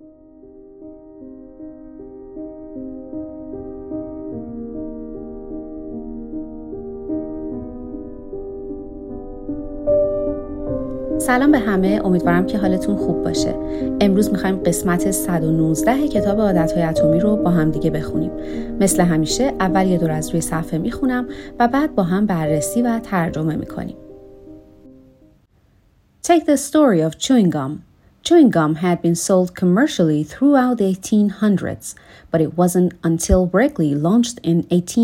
سلام به همه، امیدوارم که حالتون خوب باشه. امروز میخوایم قسمت 119 کتاب عادتهای اتمی رو با هم دیگه بخونیم. مثل همیشه اول یه دور از روی صفحه میخونم و بعد با هم بررسی و ترجمه میکنیم. Take the story of chewing gum. Chewing gum had been sold commercially throughout the 1800s, but it wasn't until Wrigley launched in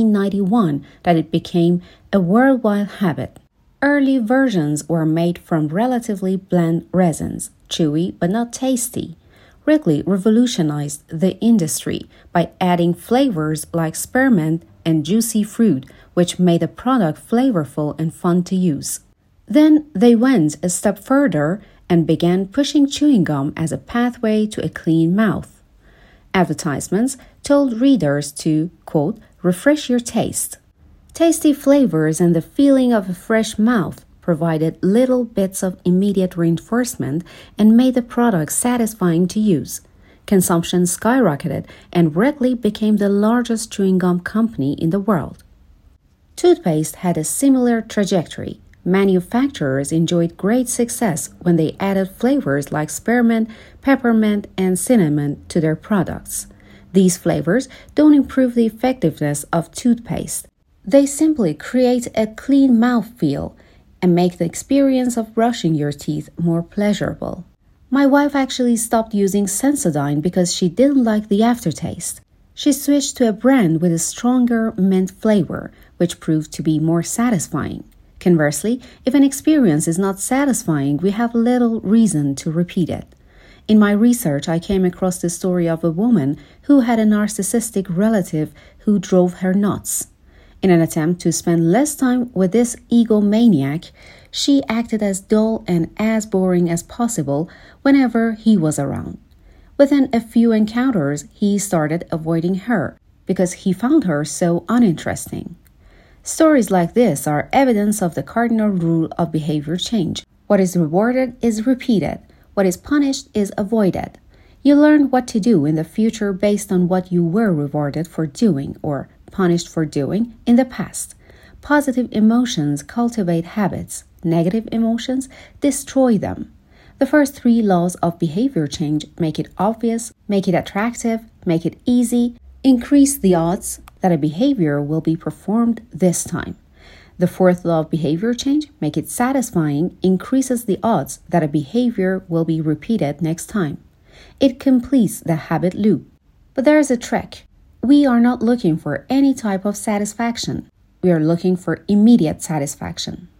1891 that it became a worldwide habit. Early versions were made from relatively bland resins, chewy but not tasty. Wrigley revolutionized the industry by adding flavors like spearmint and juicy fruit, which made the product flavorful and fun to use. Then they went a step further and began pushing chewing gum as a pathway to a clean mouth. Advertisements told readers to, quote, refresh your taste. Tasty flavors and the feeling of a fresh mouth provided little bits of immediate reinforcement and made the product satisfying to use. Consumption skyrocketed and Wrigley became the largest chewing gum company in the world. Toothpaste had a similar trajectory. Manufacturers enjoyed great success when they added flavors like spearmint, peppermint, and cinnamon to their products. These flavors don't improve the effectiveness of toothpaste. They simply create a clean mouthfeel and make the experience of brushing your teeth more pleasurable. My wife actually stopped using Sensodyne because she didn't like the aftertaste. She switched to a brand with a stronger mint flavor, which proved to be more satisfying. Conversely, if an experience is not satisfying, we have little reason to repeat it. In my research, I came across the story of a woman who had a narcissistic relative who drove her nuts. In an attempt to spend less time with this egomaniac, she acted as dull and as boring as possible whenever he was around. Within a few encounters, he started avoiding her because he found her so uninteresting. Stories like this are evidence of the cardinal rule of behavior change. What is rewarded is repeated. What is punished is avoided. You learn what to do in the future based on what you were rewarded for doing or punished for doing in the past. Positive emotions cultivate habits. Negative emotions destroy them. The first three laws of behavior change make it obvious, make it attractive, make it easy, increase the odds that a behavior will be performed this time. The fourth law of behavior change, make it satisfying, increases the odds that a behavior will be repeated next time. It completes the habit loop. But there is a trick. We are not looking for any type of satisfaction. We are looking for immediate satisfaction.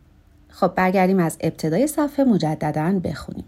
خب برگردیم از ابتدای صفحه مجدداً بخونیم.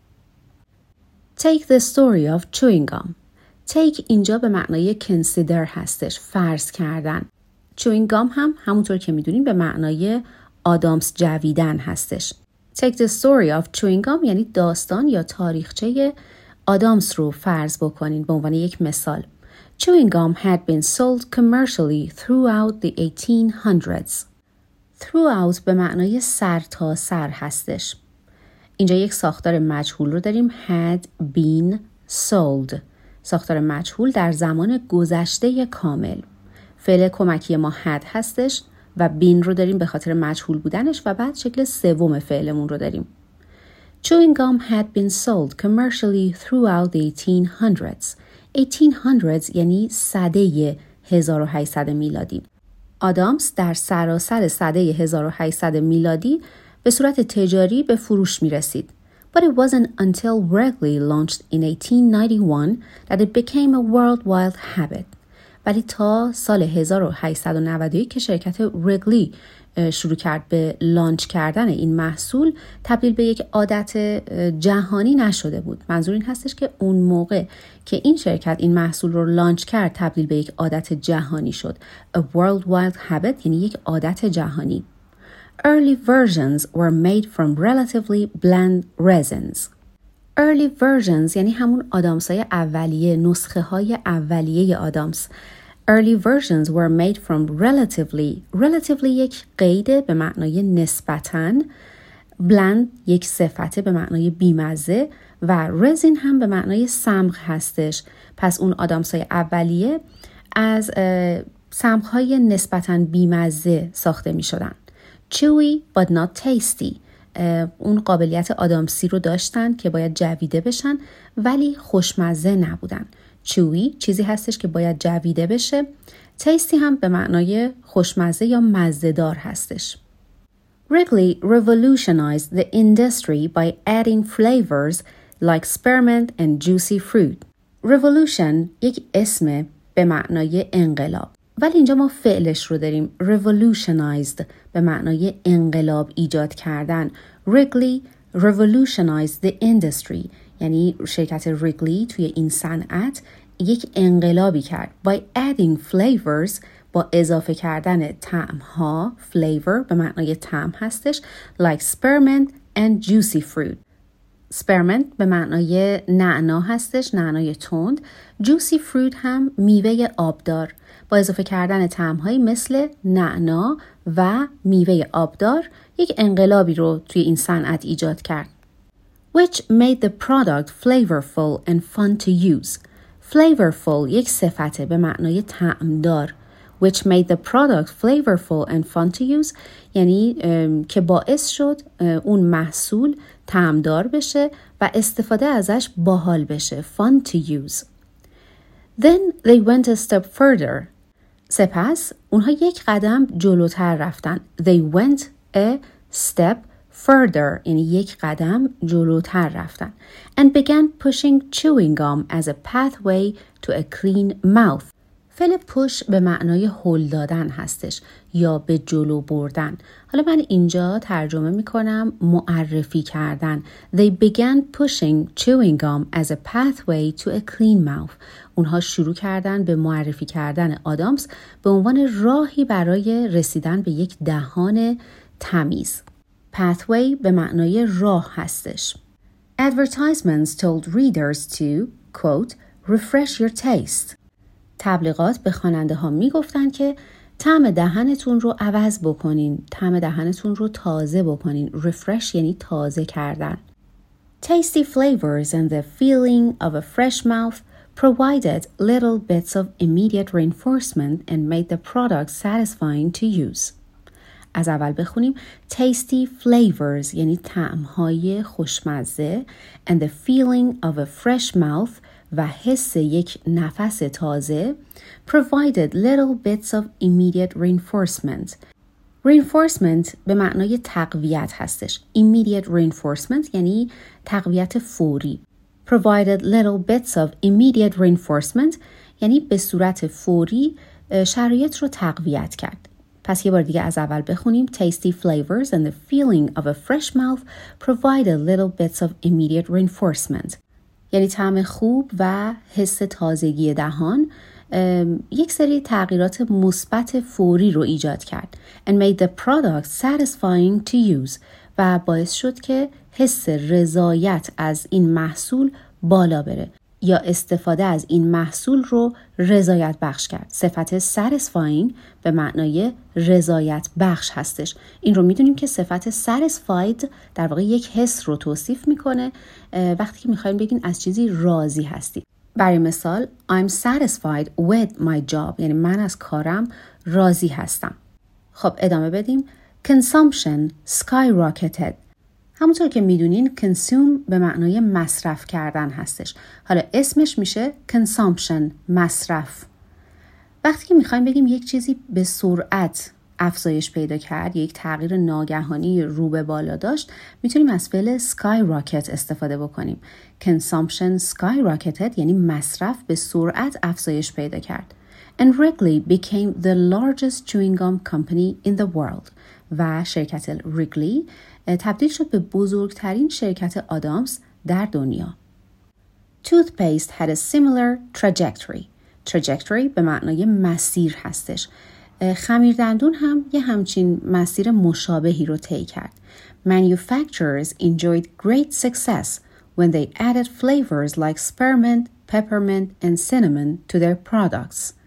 Take the story of chewing gum. Take اینجا به معنای consider هستش، فرض کردن. chewing gum هم همونطور که میدونیم به معنای آدامس جویدن هستش. Take the story of chewing gum یعنی داستان یا تاریخچه آدامس رو فرض بکنین به عنوان یک مثال. Chewing gum had been sold commercially throughout the 1800s. Throughout به معنای سر تا سر هستش. اینجا یک ساختار مجهول رو داریم had been sold. ساختار مجهول در زمان گذشته کامل. فعل کمکی ما had هستش و been رو داریم به خاطر مجهول بودنش و بعد شکل سوم فعلمون رو داریم. Chewing gum had been sold commercially throughout the 1800s. 1800s یعنی سده 1800 میلادی. آدامس در سراسر سده 1800 میلادی به صورت تجاری به فروش می رسید. But it wasn't until Wrigley launched in 1891 that it became a worldwide habit. ولی تا سال 1891 که شرکت ریگلی شروع کرد به لانچ کردن این محصول تبدیل به یک عادت جهانی نشده بود. منظور این هستش که اون موقع که این شرکت این محصول رو لانچ کرد تبدیل به یک عادت جهانی شد. A worldwide habit یعنی یک عادت جهانی. Early versions were made from relatively bland resins. Early versions یعنی همون آدامس‌های اولیه، نسخه های اولیه آدامس. Early versions were made from relatively یک قیده به معنای نسبتاً bland یک صفته به معنای بیمزه و resin هم به معنای صمغ هستش. پس اون آدامس‌های اولیه از صمغ‌های نسبتاً بیمزه ساخته می شدن. Chewy but not tasty. اون قابلیت آدامسی رو داشتن که باید جویده بشن ولی خوشمزه نبودن. Chewy چیزی هستش که باید جویده بشه. Tasty هم به معنای خوشمزه یا مزه‌دار هستش. Wrigley revolutionized the industry by adding flavors like spearmint and juicy fruit. Revolution یک اسم به معنای انقلاب. ولی اینجا ما فعلش رو داریم. Revolutionized به معنای انقلاب ایجاد کردن. Wrigley revolutionized the industry. یعنی شرکت ریگلی توی این صنعت یک انقلابی کرد. By adding flavors با اضافه کردن طعم‌ها. Flavor به معنای طعم هستش. Like spearmint and juicy fruit. spearmint به معنای نعنا هستش. نعنای تند. Juicy fruit هم میوه آبدار. با اضافه کردن طعم‌هایی مثل نعنا و میوه آبدار یک انقلابی رو توی این صنعت ایجاد کرد. Which made the product flavorful and fun to use. Flavorful یک صفته به معنای طعمدار. Which made the product flavorful and fun to use یعنی که باعث شد اون محصول طعمدار بشه و استفاده ازش باحال بشه. Fun to use. Then they went a step further. سپس اونها یک قدم جلوتر رفتن. They went a step further یعنی یک قدم جلوتر رفتن. And began pushing chewing gum as a pathway to a clean mouth. فعل push به معنای هل دادن هستش یا به جلو بردن. حالا من اینجا ترجمه میکنم معرفی کردن. They began pushing chewing gum as a pathway to a clean mouth. اونها شروع کردن به معرفی کردن آدامس به عنوان راهی برای رسیدن به یک دهان تمیز. Pathway به معنای راه هستش. Advertisements told readers to, quote, refresh your taste. تبلیغات به خواننده ها می گفتن که طعم دهنتون رو عوض بکنین. طعم دهنتون رو تازه بکنین. Refresh یعنی تازه کردن. Tasty flavors and the feeling of a fresh mouth provided little bits of immediate reinforcement and made the product satisfying to use. از اول بخونیم. Tasty flavors یعنی طعم‌های خوشمزه and the feeling of a fresh mouth و حس یک نفس تازه provided little bits of immediate reinforcement. Reinforcement به معنای تقویت هستش. Immediate reinforcement یعنی تقویت فوری. Provided little bits of immediate reinforcement یعنی به صورت فوری شرایط رو تقویت کرد. پس یه بار دیگه از اول بخونیم. Tasty flavors and the feeling of a fresh mouth provided little bits of immediate reinforcement. یعنی طعم خوب و حس تازگی دهان یک سری تغییرات مثبت فوری رو ایجاد کرد. And made the product satisfying to use و باعث شد که حس رضایت از این محصول بالا بره یا استفاده از این محصول رو رضایت بخش کرد. صفت satisfying به معنای رضایت بخش هستش. این رو میدونیم که صفت satisfied در واقع یک حس رو توصیف میکنه وقتی که میخوایم بگیم از چیزی راضی هستی. برای مثال I'm satisfied with my job یعنی من از کارم راضی هستم. خب ادامه بدیم. Consumption skyrocketed. همونطور که میدونین consume به معنای مصرف کردن هستش. حالا اسمش میشه consumption، مصرف. وقتی که میخوایم بگیم یک چیزی به سرعت افزایش پیدا کرد، یک تغییر ناگهانی رو به بالا داشت، میتونیم از فعل skyrocket استفاده بکنیم. Consumption skyrocketed یعنی مصرف به سرعت افزایش پیدا کرد. And Wrigley became the largest chewing gum company in the world. و شرکت ریگلی تبدیل شد به بزرگترین شرکت آدامس در دنیا. Toothpaste had a similar trajectory. Trajectory به معنای مسیر هستش. خمیردندون هم یه همچین مسیر مشابهی رو طی کرد. Manufacturers enjoyed great success when they added flavors like spearmint, peppermint and cinnamon to their products.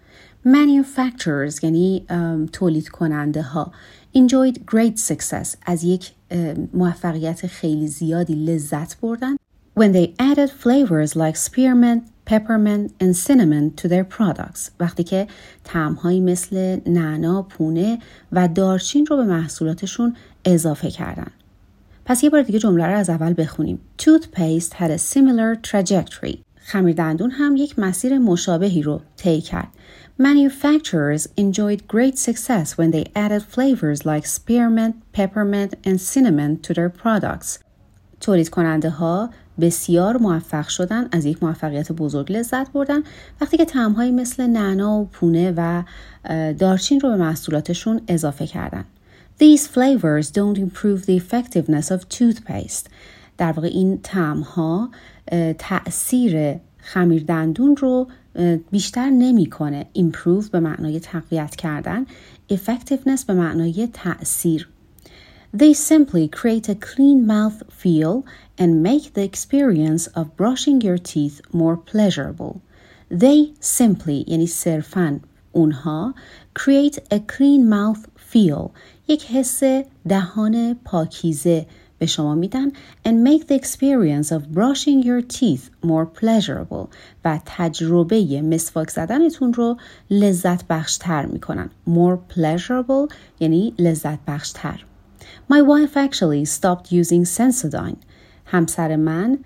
Manufacturers یعنی تولید کننده ها enjoyed great success از یک موفقیت خیلی زیادی لذت بردن when they added flavors like spearmint, peppermint and cinnamon to their products وقتی که طعم‌هایی مثل نعنا، پونه و دارچین رو به محصولاتشون اضافه کردن. پس یه بار دیگه جمله رو از اول بخونیم. Toothpaste had a similar trajectory. خمیردندون هم یک مسیر مشابهی رو طی کرد. Manufacturers enjoyed great success when they added flavors like spearmint, peppermint and cinnamon to their products. تولید کننده ها بسیار موفق شدن، از یک موفقیت بزرگ لذت بردن وقتی که طعم‌هایی مثل نعنا و پونه و دارچین رو به محصولاتشون اضافه کردن. These flavors don't improve the effectiveness of toothpaste. در واقع این طعم‌ها تأثیر خمیردندون رو بیشتر نمی‌کنه. Improve به معنای تقویت کردن، effectiveness به معنای تأثیر. They simply create a clean mouth feel and make the experience of brushing your teeth more pleasurable. They simply یعنی صرفاً اونها create a clean mouth feel یک حس دهان پاکیزه به شما میدن and make the experience of brushing your teeth more pleasurable و تجربه مسواک زدنتون رو لذت بخشتر میکنن. More pleasurable یعنی لذت بخشتر. My wife actually stopped using Sensodyne. همسر من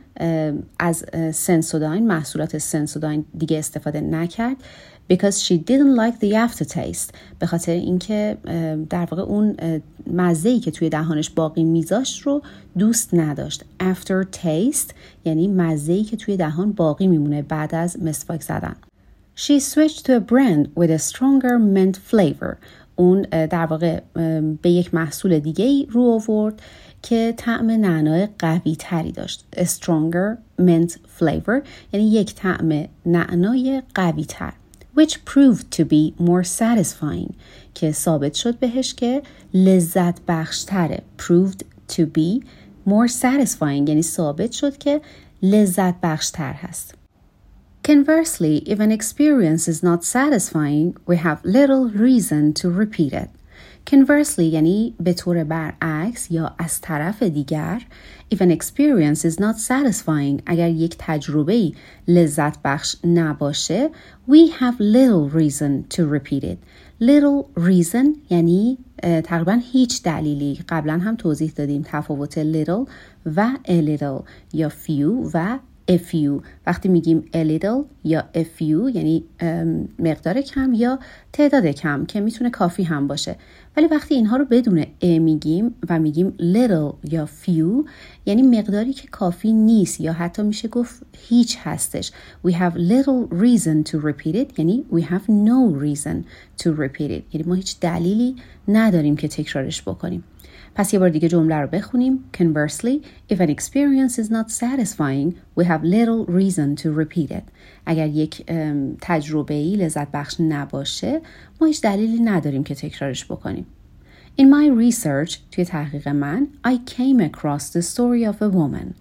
از سنسوداین محصولات سنسوداین دیگه استفاده نکرد because she didn't like the aftertaste. به خاطر اینکه در واقع اون مزه‌ای که توی دهانش باقی میذاشت رو دوست نداشت. Aftertaste یعنی مزه‌ای که توی دهان باقی میمونه بعد از مسواک زدن. She switched to a brand with a stronger mint flavor. اون در واقع به یک محصول دیگه رو آورد که طعم نعنای قوی تری داشت. A stronger mint flavor یعنی یک طعم نعنای قوی تر. Which proved to be more satisfying که ثابت شد بهش که لذت بخش تره. Proved to be more satisfying یعنی ثابت شد که لذت بخش تر هست. Conversely, if an experience is not satisfying, we have little reason to repeat it. Conversely یعنی به طور برعکس یا از طرف دیگر if an experience is not satisfying اگر یک تجربه لذت بخش نباشه we have little reason to repeat it. Little reason یعنی تقریبا هیچ دلیلی. قبلا هم توضیح دادیم تفاوت little و a little یا few و a few. وقتی میگیم a little یا a few یعنی مقدار کم یا تعداد کم که میتونه کافی هم باشه. ولی وقتی اینها رو بدون a میگیم و میگیم little یا few یعنی مقداری که کافی نیست یا حتی میشه گفت هیچ هستش. We have little reason to repeat it یعنی we have no reason to repeat it یعنی ما هیچ دلیلی نداریم که تکرارش بکنیم. پس یه بار دیگه جمله رو بخونیم. Conversely, if an experience is not satisfying, we have little reason to repeat it. اگر یک تجربه‌ای لذت بخش نباشه، ما هیچ دلیلی نداریم که تکرارش بکنیم. In my research, توی تحقیق من, I came across the story of a woman.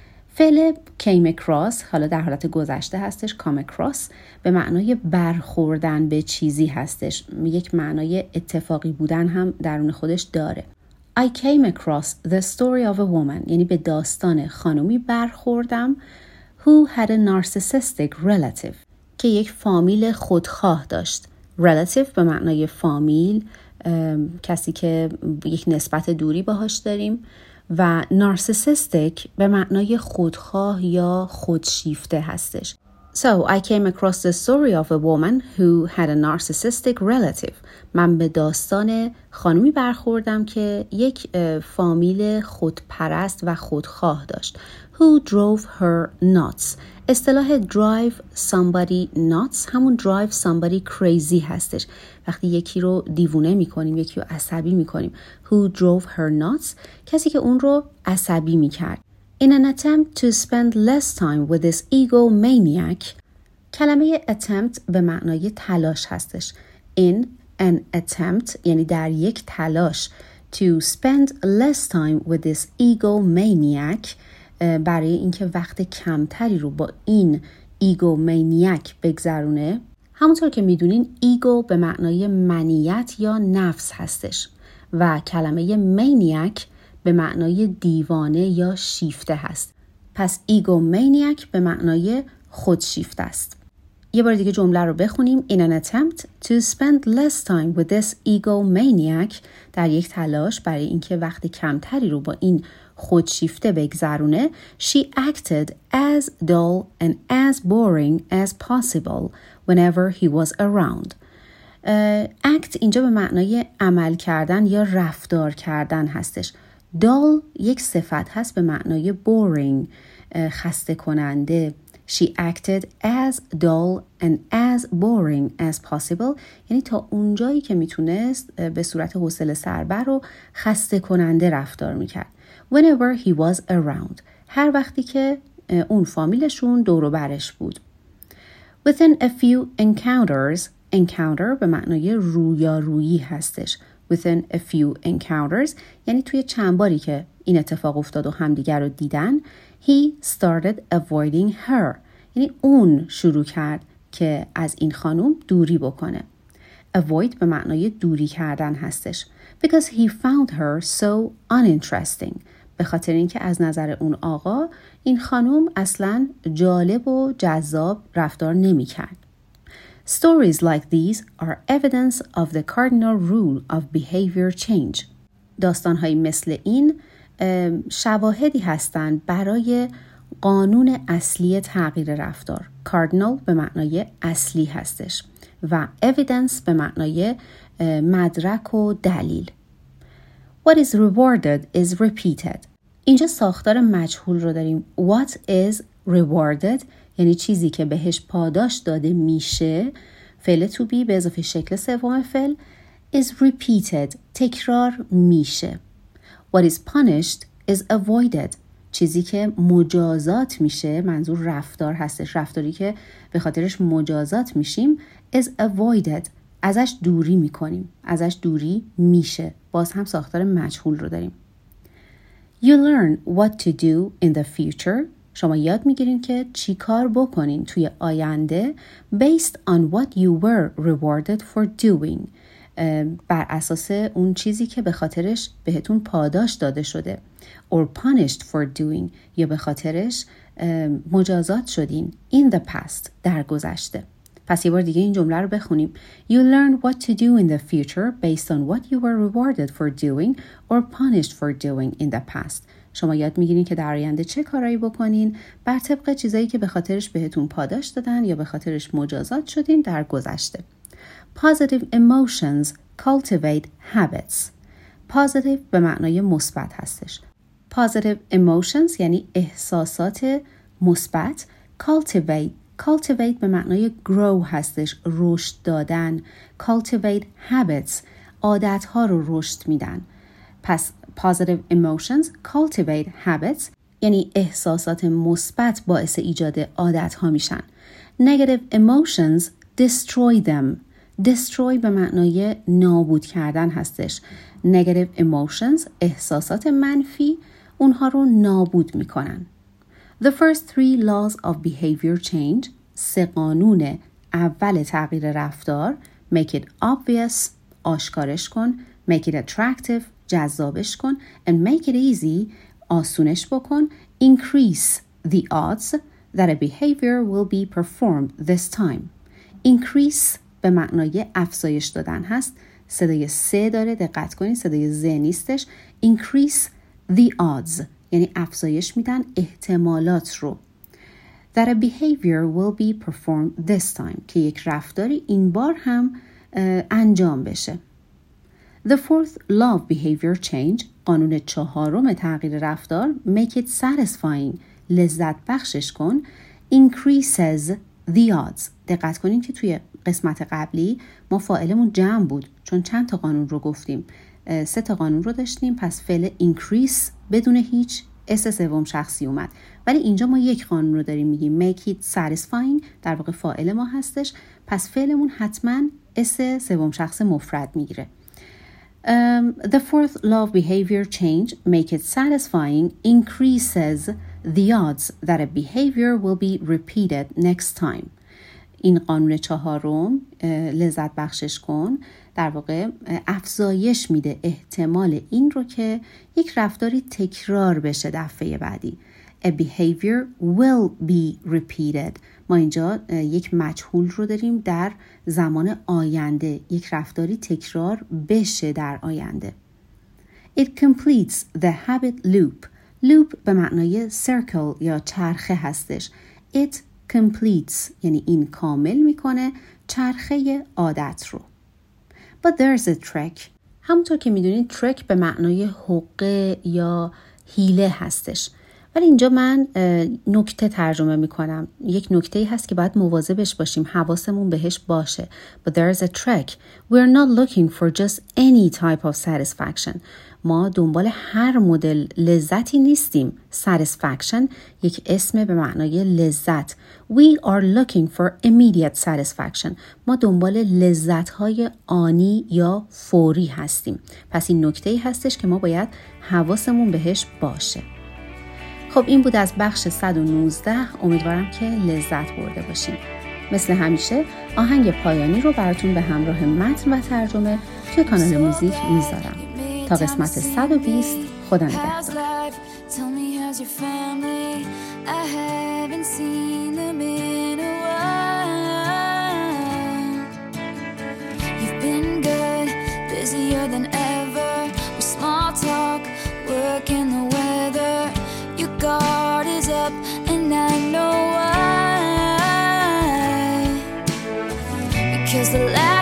فعل came across حالا در حالت گذشته هستش. come across به معنای برخوردن به چیزی هستش. یک معنای اتفاقی بودن هم درون خودش داره. I came across the story of a woman یعنی به داستان خانومی برخوردم who had a narcissistic relative که یک فامیل خودخواه داشت. relative به معنای فامیل، کسی که یک نسبت دوری باهاش داریم و narcissistic به معنای خودخواه یا خودشیفته هستش. So I came across the story of a woman who had a narcissistic relative. من به داستان خانومی برخوردم که یک فامیل خودپرست و خودخواه داشت. Who drove her nuts. اصطلاح drive somebody nuts همون drive somebody crazy hastش. وقتی یکی رو دیوونه میکنیم، یکی رو عصبی میکنیم. Who drove her nuts. کسی که اون رو عصبی میکرد. In an attempt to spend less time with this egomaniac. کلمه attempt به معنای تلاش هستش. In an attempt یعنی در یک تلاش to spend less time with this egomaniac برای اینکه وقت کمتری رو با این egomaniac بگذرونه همونطور که میدونین ایگو به معنای منیت یا نفس هستش و کلمه مینیاک به معنای دیوانه یا شیفته هست. پس ایگو مینیاک به معنای خودشیفته است. یه بار دیگه جمله رو بخونیم. In an attempt to spend less time with this egomaniac، در یک تلاش برای اینکه وقت کمتری رو با این خودشیفته بگذرونه، she acted as dull and as boring as possible whenever he was around. act اینجا به معنای عمل کردن یا رفتار کردن هستش. dull یک صفت هست به معنای boring، خسته کننده. She acted as dull and as boring as possible، یعنی تا اونجایی که میتونست به صورت حوصله سربر و خسته کننده رفتار میکرد. Whenever he was around، هر وقتی که اون فامیلشون دور و برش بود. Within a few encounters، encounter به معنای رویارویی هستش. Within a few encounters یعنی توی چند باری که این اتفاق افتاد و همدیگر رو دیدن. He started avoiding her، یعنی اون شروع کرد که از این خانم دوری بکنه. Avoid به معنای دوری کردن هستش. Because he found her so uninteresting، به خاطر اینکه از نظر اون آقا این خانم اصلاً جالب و جذاب رفتار نمی کرد. Stories like these are evidence of the cardinal rule of behavior change. داستان‌هایی مثل این شواهدی هستند برای قانون اصلی تغییر رفتار. cardinal به معنای اصلی هستش و evidence به معنای مدرک و دلیل. What is rewarded is repeated. اینجا ساختار مجهول رو داریم. What is rewarded یعنی چیزی که بهش پاداش داده میشه، فعل to be به اضافه شکل سوم فعل is repeated، تکرار میشه. What is punished is avoided، چیزی که مجازات میشه، منظور رفتار هستش، رفتاری که به خاطرش مجازات میشیم is avoided، ازش دوری میکنیم، ازش دوری میشه. باز هم ساختار مجهول رو داریم. You learn what to do in the future، شما یاد میگیرین که چی کار بکنین توی آینده based on what you were rewarded for doing، بر اساس اون چیزی که به خاطرش بهتون پاداش داده شده. or punished for doing، یا به خاطرش مجازات شدین in the past، در گذشته. پس یه بار دیگه این جمله رو بخونیم. You learn what to do in the future based on what you were rewarded for doing or punished for doing in the past. شما یاد میگیرین که در آینده چه کارایی بکنین بر طبق چیزایی که به خاطرش بهتون پاداش دادن یا به خاطرش مجازات شدین در گذشته. Positive emotions cultivate habits. Positive به معنای مثبت هستش. Positive emotions یعنی احساسات مثبت. Cultivate به معنای grow هستش، رشد دادن. Cultivate habits، عادتها رو رشد میدن. پس positive emotions cultivate habits یعنی احساسات مثبت باعث ایجاد عادتها میشن. Negative emotions destroy them. destroy به معنای نابود کردن هستش. Negative emotions احساسات منفی اونها رو نابود میکنن. The first three laws of behavior change، 3 قانون اول تغییر رفتار. Make it obvious، آشکارش کن. Make it attractive، جذابش کن. And make it easy، آسونش بکن. Increase the odds that a behavior will be performed this time. Increase به معنای افزایش دادن هست. صدای سه داره، دقت کنید، صدای ز نیستش. Increase the odds یعنی افزایش میدن احتمالات رو. That a behavior will be performed this time، که یک رفتاری این بار هم انجام بشه. The fourth law of behavior change، قانون 4 تغییر رفتار. Make it satisfying، لذت بخشش کن. Increases the odds. دقت کنین که توی قسمت قبلی ما فاعلمون جمع بود چون چند تا قانون رو گفتیم. 3 تا قانون رو داشتیم، پس فعل increase بدون هیچ اس سوم شخصی اومد. ولی اینجا ما یک قانون رو داریم میگیم make it satisfying، در واقع فاعل ما هستش، پس فعلمون حتما اس سوم شخص مفرد میگیره. The fourth law of behavior change, make it satisfying, increases the odds that a behavior will be repeated next time. این قانون 4 لذت بخشش کن در واقع افزایش میده احتمال این رو که یک رفتاری تکرار بشه دفعه بعدی. A behavior will be repeated. ما اینجا یک مجهول رو داریم در زمان آینده، یک رفتاری تکرار بشه در آینده. It completes the habit loop. loop به معنای circle یا چرخه هستش. It completes یعنی این کامل میکنه چرخه عادت رو. But there's a trick. همونطور که میدونید trick به معنای حقه یا حیله هستش. ولی اینجا من نکته ترجمه میکنم. یک نکته هست که باید مواظبش باشیم، حواسمون بهش باشه. But there's a trick. We're not looking for just any type of satisfaction. ما دنبال هر مدل لذتی نیستیم. Satisfaction یک اسم به معنای لذت. We are looking for immediate satisfaction. ما دنبال لذت‌های آنی یا فوری هستیم. پس این نکته‌ای هستش که ما باید حواسمون بهش باشه. خب این بود از بخش 119. امیدوارم که لذت برده باشین. مثل همیشه آهنگ پایانی رو براتون به همراه متن و ترجمه توی کانال موزیک میذارم. تا قسمت 120 خدا نگهدار. Guard is up and I know why, because the last